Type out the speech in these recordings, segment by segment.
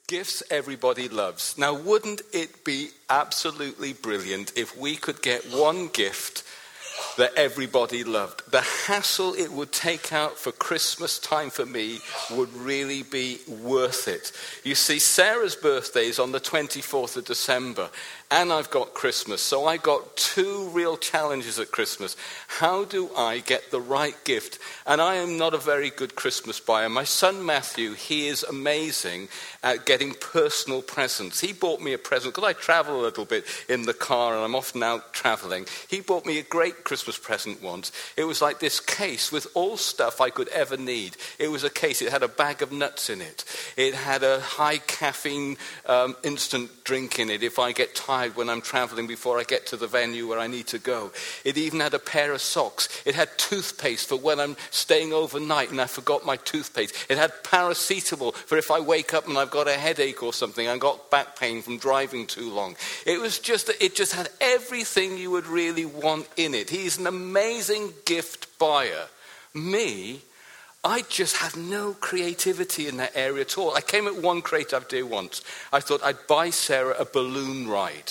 Gifts everybody loves. Now, wouldn't it be absolutely brilliant if we could get one gift that everybody loved? The hassle it would take out for Christmas time for me would really be worth it. You see, Sarah's birthday is on the 24th of December, and I've got Christmas. So I got two real challenges at Christmas. How do I get the right gift? And I am not a very good Christmas buyer. My son Matthew, he is amazing at getting personal presents. He bought me a present, because I travel a little bit in the car and I'm often out traveling. He bought me a great Christmas present once. It was like this case with all stuff I could ever need. It was a case, it had a bag of nuts in it. It had a high caffeine instant drink in it if I get tired when I'm traveling before I get to the venue where I need to go. It even had a pair of socks. It had toothpaste for when I'm staying overnight and I forgot my toothpaste. It had paracetamol for if I wake up and I've got a headache or something. I got back pain from driving too long. It just had everything you would really want in it. He's an amazing gift buyer. Me, I just have no creativity in that area at all. I came at one creative idea once. I thought I'd buy Sarah a balloon ride.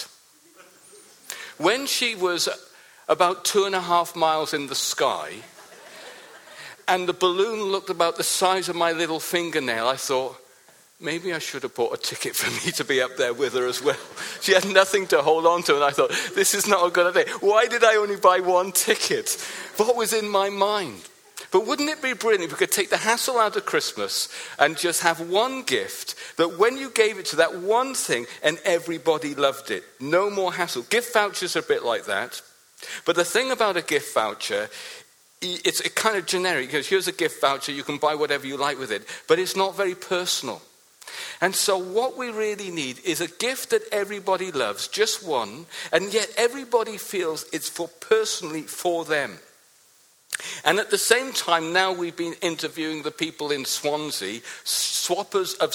When she was about 2.5 miles in the sky, and the balloon looked about the size of my little fingernail, I thought, maybe I should have bought a ticket for me to be up there with her as well. She had nothing to hold on to, and I thought, this is not a good idea. Why did I only buy one ticket? What was in my mind? But wouldn't it be brilliant if we could take the hassle out of Christmas and just have one gift that when you gave it to that one thing and everybody loved it? No more hassle. Gift vouchers are a bit like that. But the thing about a gift voucher, it's kind of generic. Because here's a gift voucher, you can buy whatever you like with it. But it's not very personal. And so what we really need is a gift that everybody loves, just one, and yet everybody feels it's personally for them. And at the same time, now we've been interviewing the people in Swansea, shoppers of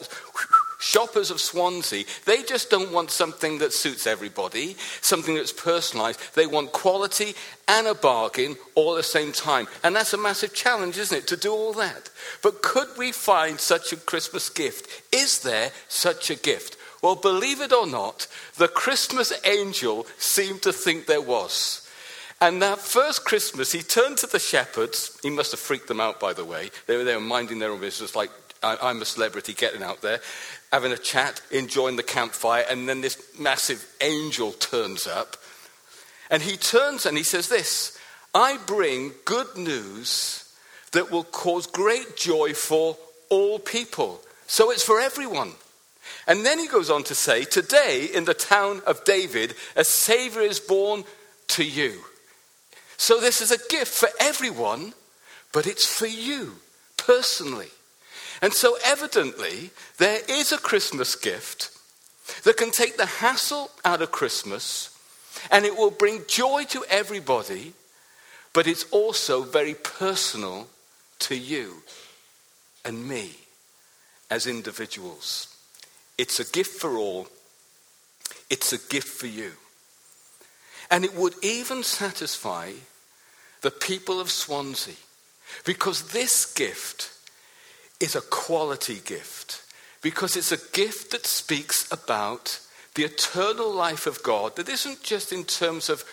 Swansea. They just don't want something that suits everybody, something that's personalised. They want quality and a bargain all at the same time. And that's a massive challenge, isn't it, to do all that? But could we find such a Christmas gift? Is there such a gift? Well, believe it or not, the Christmas angel seemed to think there was. And that first Christmas, he turned to the shepherds. He must have freaked them out, by the way. They were minding their own business, like, I'm a celebrity, getting out there, having a chat, enjoying the campfire, and then this massive angel turns up. And he turns and he says this, I bring good news that will cause great joy for all people. So it's for everyone. And then he goes on to say, today in the town of David, a Savior is born to you. So this is a gift for everyone, but it's for you personally. And so evidently, there is a Christmas gift that can take the hassle out of Christmas, and it will bring joy to everybody, but it's also very personal to you and me as individuals. It's a gift for all. It's a gift for you. And it would even satisfy the people of Swansea, because this gift is a quality gift, because it's a gift that speaks about the eternal life of God that isn't just in terms of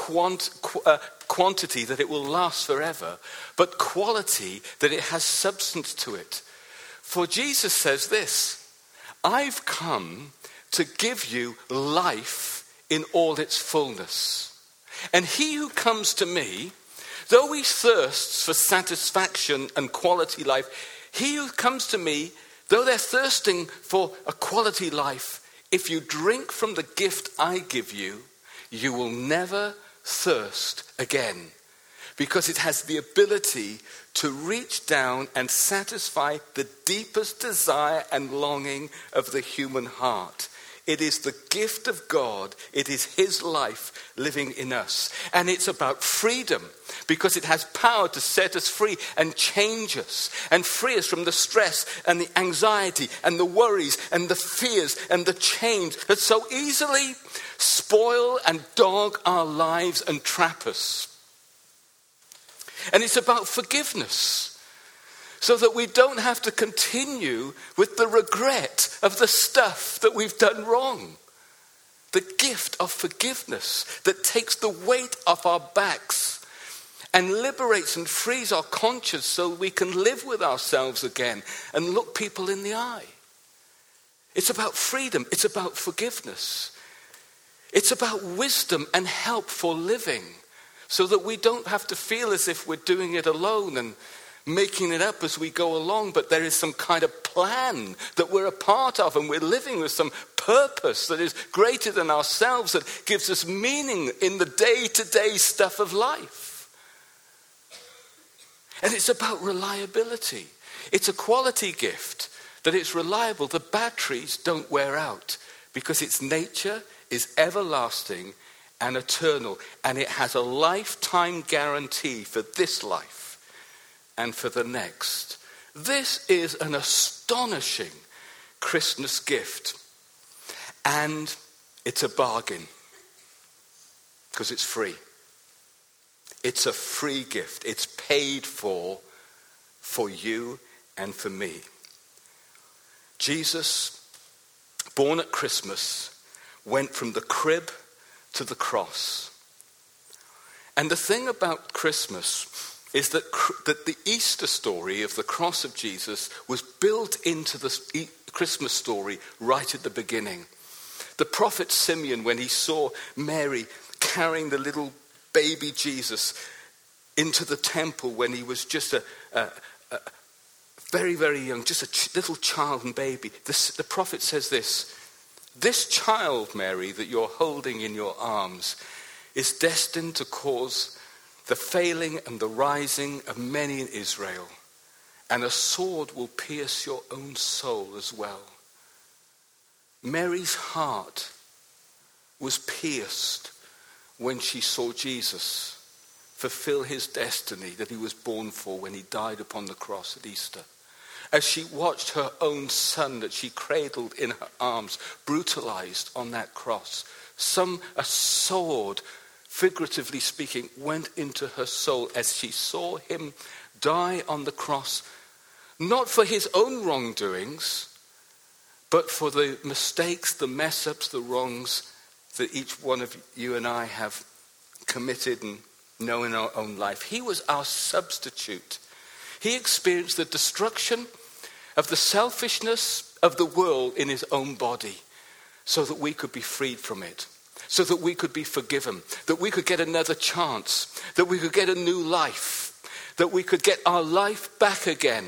quantity, that it will last forever, but quality, that it has substance to it. For Jesus says this, I've come to give you life in all its fullness. And he who comes to me, though he thirsts for satisfaction and quality life, he who comes to me, though they're thirsting for a quality life, if you drink from the gift I give you, you will never thirst again. Because it has the ability to reach down and satisfy the deepest desire and longing of the human heart. It is the gift of God. It is his life living in us. And it's about freedom, because it has power to set us free and change us and free us from the stress and the anxiety and the worries and the fears and the change that so easily spoil and dog our lives and trap us. And it's about forgiveness. so that we don't have to continue with the regret of the stuff that we've done wrong. The gift of forgiveness that takes the weight off our backs and liberates and frees our conscience so we can live with ourselves again and look people in the eye. It's about freedom. It's about forgiveness. It's about wisdom and help for living so that we don't have to feel as if we're doing it alone and making it up as we go along, but there is some kind of plan that we're a part of, and we're living with some purpose that is greater than ourselves, that gives us meaning in the day-to-day stuff of life. And it's about reliability. It's a quality gift, that it's reliable. The batteries don't wear out because its nature is everlasting and eternal, and it has a lifetime guarantee for this life and for the next. This is an astonishing Christmas gift. And it's a bargain because it's free. It's a free gift. It's paid for you and for me. Jesus, born at Christmas, went from the crib to the cross. And the thing about Christmas is that the Easter story of the cross of Jesus was built into the Christmas story right at the beginning. The prophet Simeon, when he saw Mary carrying the little baby Jesus into the temple when he was just a very, very young, just a little child and baby, the prophet says this child, Mary, that you're holding in your arms is destined to cause the failing and the rising of many in Israel, and a sword will pierce your own soul as well. Mary's heart was pierced when she saw Jesus fulfill his destiny that he was born for when he died upon the cross at Easter. As she watched her own son that she cradled in her arms brutalized on that cross, a sword, figuratively speaking, went into her soul as she saw him die on the cross, not for his own wrongdoings, but for the mistakes, the mess-ups, the wrongs that each one of you and I have committed and know in our own life. He was our substitute. He experienced the destruction of the selfishness of the world in his own body so that we could be freed from it. So that we could be forgiven, that we could get another chance, that we could get a new life, that we could get our life back again.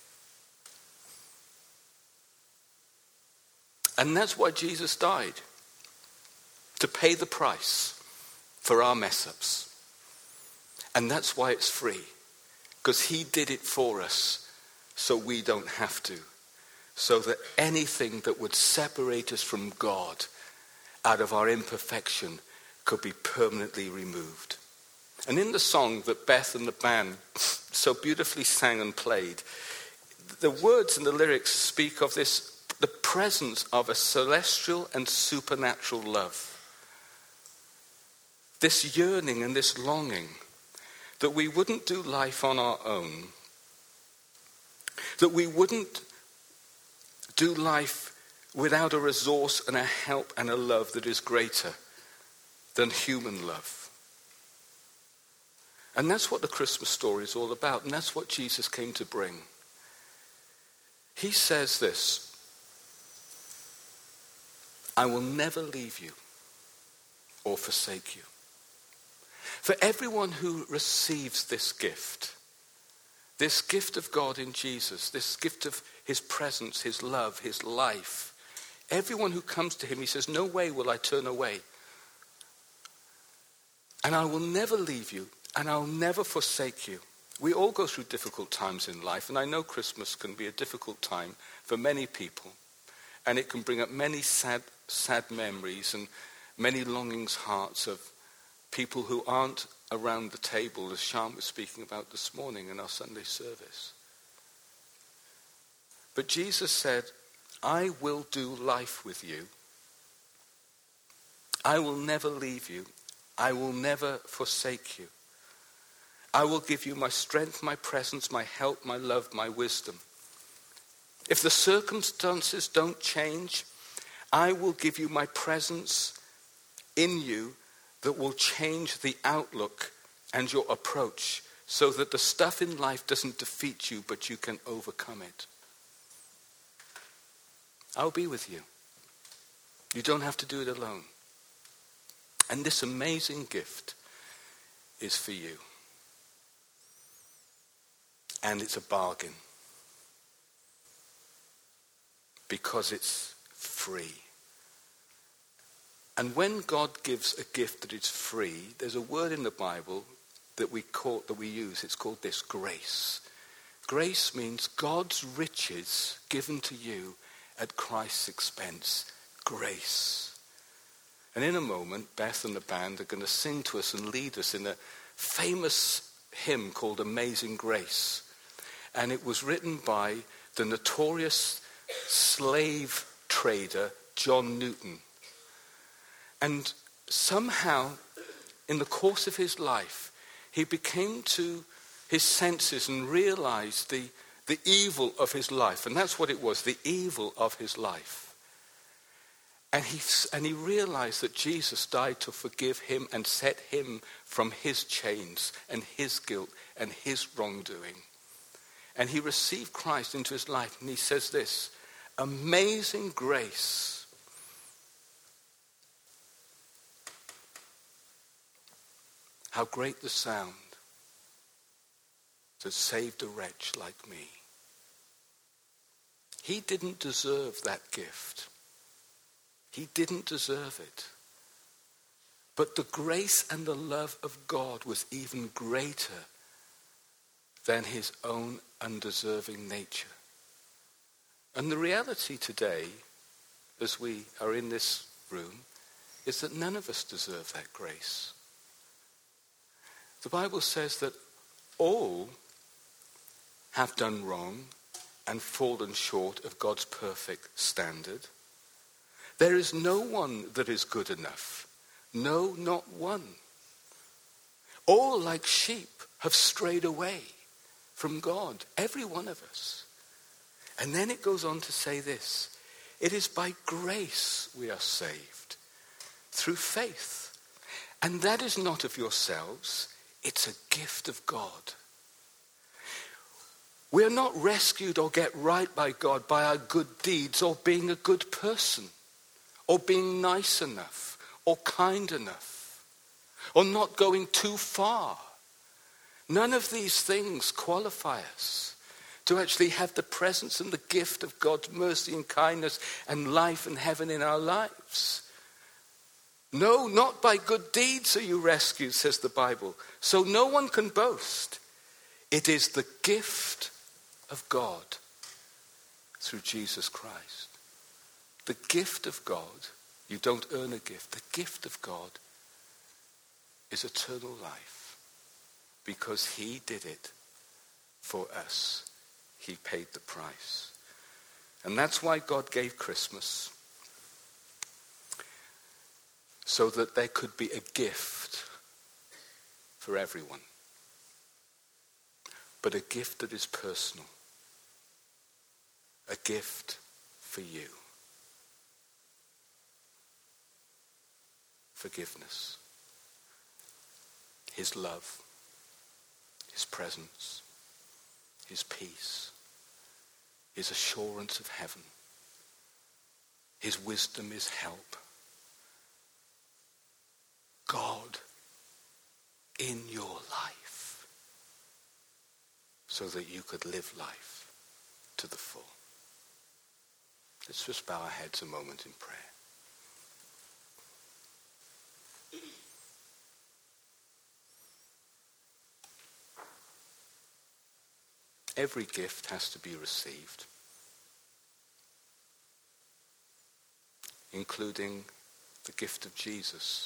And that's why Jesus died, to pay the price for our mess-ups. And that's why it's free, because he did it for us so we don't have to, so that anything that would separate us from God out of our imperfection could be permanently removed. And in the song that Beth and the band so beautifully sang and played, the words and the lyrics speak of the presence of a celestial and supernatural love. This yearning and this longing that we wouldn't do life on our own, that we wouldn't do life without a resource and a help and a love that is greater than human love. And that's what the Christmas story is all about, and that's what Jesus came to bring. He says this, I will never leave you or forsake you. For everyone who receives this gift of God in Jesus, this gift of his presence, his love, his life, everyone who comes to him, he says, no way will I turn away. And I will never leave you, and I'll never forsake you. We all go through difficult times in life, and I know Christmas can be a difficult time for many people. And it can bring up many sad memories and many longings hearts of people who aren't around the table, as Sean was speaking about this morning in our Sunday service. But Jesus said, I will do life with you. I will never leave you. I will never forsake you. I will give you my strength, my presence, my help, my love, my wisdom. If the circumstances don't change, I will give you my presence in you that will change the outlook and your approach so that the stuff in life doesn't defeat you, but you can overcome it. I'll be with you. You don't have to do it alone. And this amazing gift is for you. And it's a bargain. Because it's free. And when God gives a gift that is free, there's a word in the Bible that we use. It's called this, grace. Grace means God's riches given to you at Christ's expense. Grace. And in a moment, Beth and the band are going to sing to us and lead us in a famous hymn called Amazing Grace. And it was written by the notorious slave trader John Newton. And somehow, in the course of his life, he became to his senses and realized the evil of his life. And that's what it was, the evil of his life. And he realized that Jesus died to forgive him and set him from his chains and his guilt and his wrongdoing. And he received Christ into his life. And he says this, amazing grace. How great the sound that saved a wretch like me. He didn't deserve that gift. He didn't deserve it. But the grace and the love of God was even greater than his own undeserving nature. And the reality today, as we are in this room, is that none of us deserve that grace. The Bible says that all have done wrong and fallen short of God's perfect standard. There is no one that is good enough. No, not one. All like sheep have strayed away from God, every one of us. And then it goes on to say this, it is by grace we are saved, through faith. And that is not of yourselves, it's a gift of God. We are not rescued or get right by God by our good deeds or being a good person or being nice enough or kind enough or not going too far. None of these things qualify us to actually have the presence and the gift of God's mercy and kindness and life and heaven in our lives. No, not by good deeds are you rescued, says the Bible. So no one can boast. It is the gift of God through Jesus Christ. The gift of God, you don't earn a gift. The gift of God is eternal life because he did it for us. He paid the price. And that's why God gave Christmas. So that there could be a gift for everyone. But a gift that is personal. A gift for you. Forgiveness. His love. His presence. His peace. His assurance of heaven. His wisdom, his help. God in your life so that you could live life to the full. Let's just bow our heads a moment in prayer. Every gift has to be received, including the gift of Jesus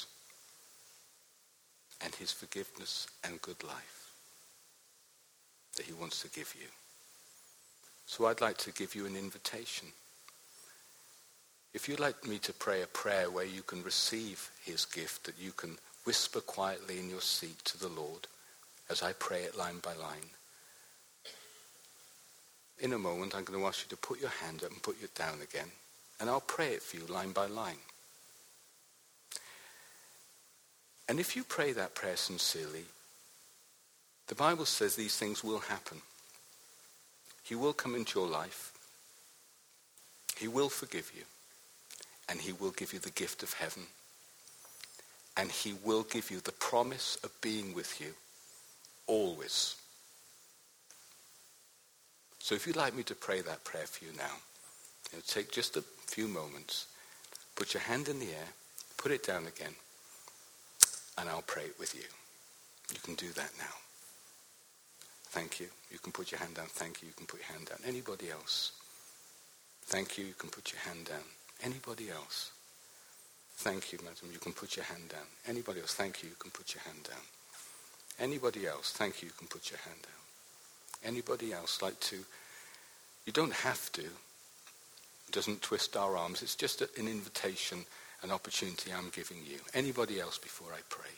and his forgiveness and good life that he wants to give you. So I'd like to give you an invitation. If you'd like me to pray a prayer where you can receive his gift, that you can whisper quietly in your seat to the Lord as I pray it line by line. In a moment, I'm going to ask you to put your hand up and put it down again, and I'll pray it for you line by line. And if you pray that prayer sincerely, the Bible says these things will happen. He will come into your life. He will forgive you. And he will give you the gift of heaven. And he will give you the promise of being with you always. So if you'd like me to pray that prayer for you now, it'll take just a few moments. Put your hand in the air, put it down again, and I'll pray it with you. You can do that now. Thank you. You can put your hand down. Thank you. You can put your hand down. Anybody else? Thank you. You can put your hand down. Anybody else? Thank you, madam. You can put your hand down. Anybody else? Thank you. You can put your hand down. Anybody else? Thank you. You can put your hand down. Anybody else like to? You don't have to. It doesn't twist our arms. It's just an invitation, an opportunity I'm giving you. Anybody else before I pray?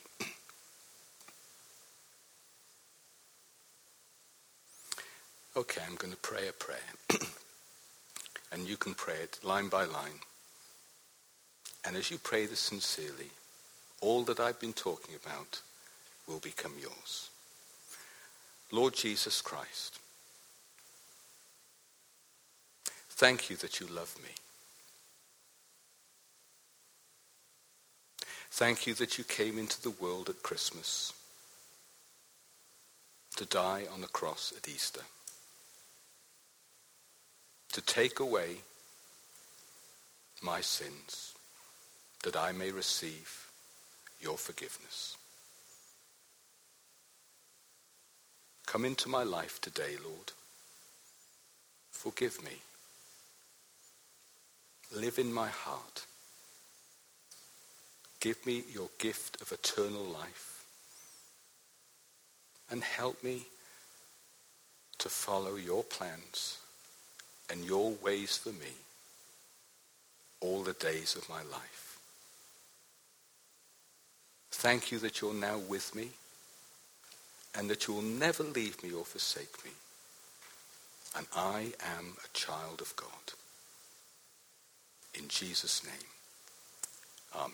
Okay, I'm going to pray a prayer. And you can pray it line by line. And as you pray this sincerely, all that I've been talking about will become yours. Lord Jesus Christ, thank you that you love me. Thank you that you came into the world at Christmas to die on the cross at Easter, to take away my sins, that I may receive your forgiveness. Come into my life today, Lord. Forgive me. Live in my heart. Give me your gift of eternal life. And help me to follow your plans and your ways for me all the days of my life. Thank you that you're now with me and that you will never leave me or forsake me. And I am a child of God. In Jesus' name, amen.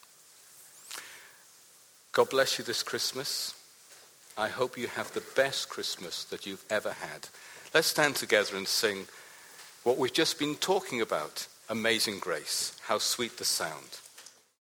God bless you this Christmas. I hope you have the best Christmas that you've ever had. Let's stand together and sing what we've just been talking about. Amazing Grace, how sweet the sound.